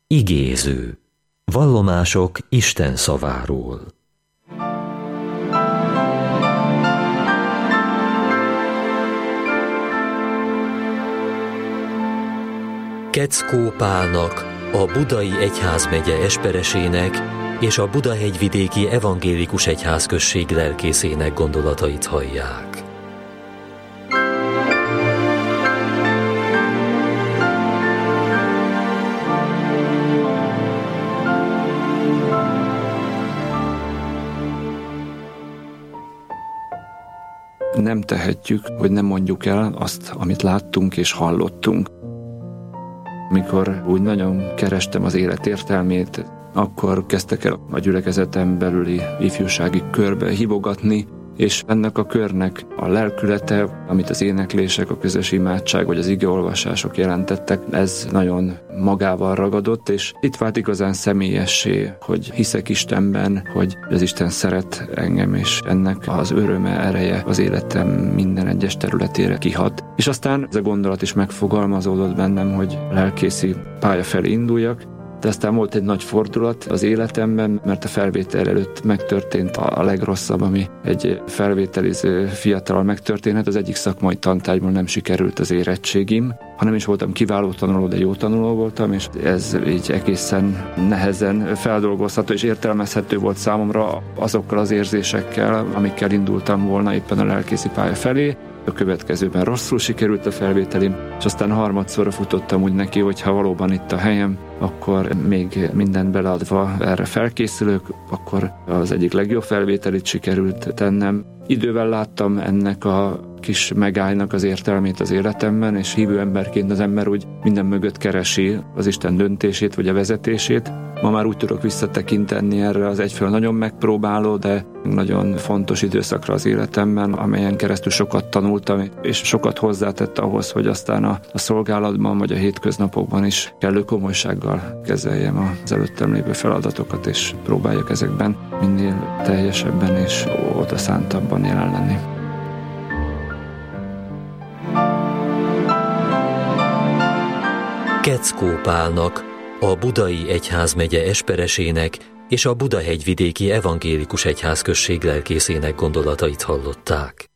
Igéző. Vallomások Isten szaváról. Keckó Pálnak, a Budai Egyházmegye esperesének és a Budahegyvidéki Evangélikus Egyházközség lelkészének gondolatait hallják. Nem tehetjük, hogy nem mondjuk el azt, amit láttunk és hallottunk. Mikor úgy nagyon kerestem az élet értelmét, akkor kezdtek el a gyülekezeten belüli ifjúsági körbe hívogatni, és ennek a körnek a lelkülete, amit az éneklések, a közös imádság vagy az igeolvasások jelentettek, ez nagyon magával ragadott, és itt vált igazán személyessé, hogy hiszek Istenben, hogy az Isten szeret engem, és ennek az öröme, ereje az életem minden egyes területére kihat. És aztán ez a gondolat is megfogalmazódott bennem, hogy lelkészi pálya felé induljak, de aztán volt egy nagy fordulat az életemben, mert a felvétel előtt megtörtént a legrosszabb, ami egy felvételiző fiatalal megtörténhet. Az egyik szakmai tantárgyból nem sikerült az érettségim, hanem is voltam kiváló tanuló, de jó tanuló voltam, és ez így egészen nehezen feldolgozható és értelmezhető volt számomra azokkal az érzésekkel, amikkel indultam volna éppen a lelkészi pálya felé. A következőben rosszul sikerült a felvételim, és aztán harmadszorra futottam úgy neki, hogy ha valóban itt a helyem, akkor még mindent beleadva erre felkészülök, akkor az egyik legjobb felvételit sikerült tennem. Idővel láttam ennek a kis megállnak az értelmét az életemben, és hívő emberként az ember úgy minden mögött keresi az Isten döntését vagy a vezetését. Ma már úgy tudok visszatekinteni erre az egyfelől nagyon megpróbáló, de nagyon fontos időszakra az életemben, amelyen keresztül sokat tanultam, és sokat hozzátett ahhoz, hogy aztán a szolgálatban vagy a hétköznapokban is kellő komolysággal kezeljem az előttem lévő feladatokat, és próbáljak ezekben minél teljesebben és odaszántabban jelen lenni. Keckó Pálnak, a Budai Egyházmegye esperesének és a Budahegyvidéki Evangélikus Egyházközség lelkészének gondolatait hallották.